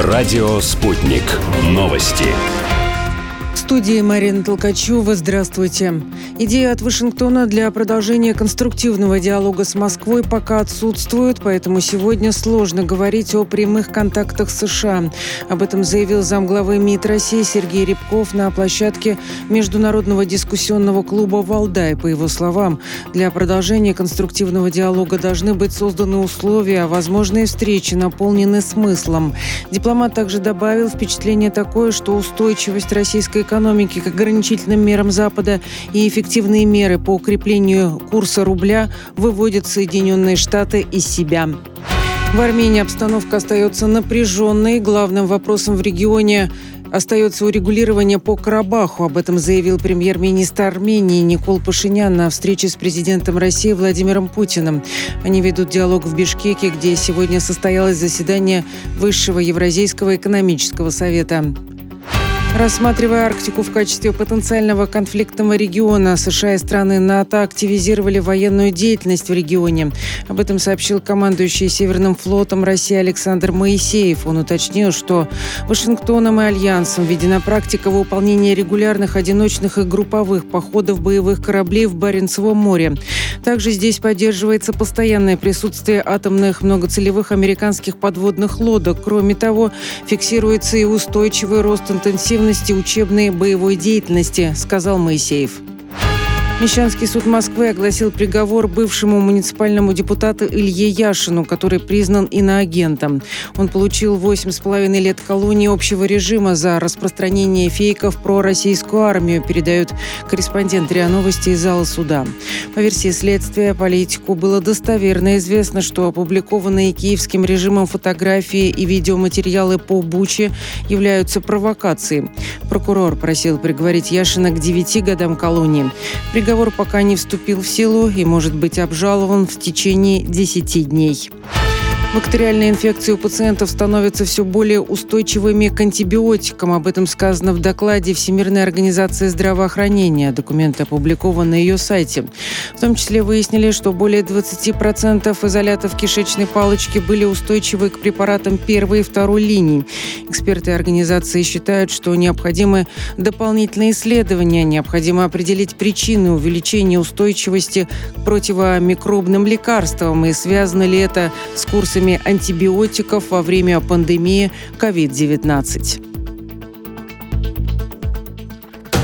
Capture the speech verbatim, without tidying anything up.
Радио «Спутник». Новости. В студии Марина Толкачева. Здравствуйте. Идея от Вашингтона для продолжения конструктивного диалога с Москвой пока отсутствует, поэтому сегодня сложно говорить о прямых контактах с США. Об этом заявил замглавы МИД России Сергей Рябков на площадке Международного дискуссионного клуба «Валдай». По его словам, для продолжения конструктивного диалога должны быть созданы условия, а возможные встречи наполнены смыслом. Дипломат также добавил, впечатление такое, что устойчивость российской экономики экономики к ограничительным мерам Запада и эффективные меры по укреплению курса рубля выводят Соединенные Штаты из себя. В Армении обстановка остается напряженной. Главным вопросом в регионе остается урегулирование по Карабаху. Об этом заявил премьер-министр Армении Никол Пашинян на встрече с президентом России Владимиром Путиным. Они ведут диалог в Бишкеке, где сегодня состоялось заседание Высшего Евразийского экономического совета. Рассматривая Арктику в качестве потенциального конфликтного региона, США и страны НАТО активизировали военную деятельность в регионе. Об этом сообщил командующий Северным флотом России Александр Моисеев. Он уточнил, что Вашингтоном и Альянсом введена практика выполнения регулярных одиночных и групповых походов боевых кораблей в Баренцевом море. Также здесь поддерживается постоянное присутствие атомных многоцелевых американских подводных лодок. Кроме того, фиксируется и устойчивый рост интенсивности учебной боевой деятельности, сказал Моисеев. Мещанский суд Москвы огласил приговор бывшему муниципальному депутату Илье Яшину, который признан иноагентом. Он получил восемь с половиной лет колонии общего режима за распространение фейков про российскую армию, передают корреспондент РИА Новости из зала суда. По версии следствия, политику было достоверно известно, что опубликованные киевским режимом фотографии и видеоматериалы по Буче являются провокацией. Прокурор просил приговорить Яшина к девяти годам колонии. Приговор Приговор пока не вступил в силу и может быть обжалован в течение десяти дней. Бактериальные инфекции у пациентов становятся все более устойчивыми к антибиотикам. Об этом сказано в докладе Всемирной организации здравоохранения. Документы опубликованы на ее сайте. В том числе выяснили, что более двадцати процентов изолятов кишечной палочки были устойчивы к препаратам первой и второй линий. Эксперты организации считают, что необходимы дополнительные исследования. Необходимо определить причины увеличения устойчивости к противомикробным лекарствам и связано ли это с курсами антибиотиков во время пандемии ковид девятнадцать.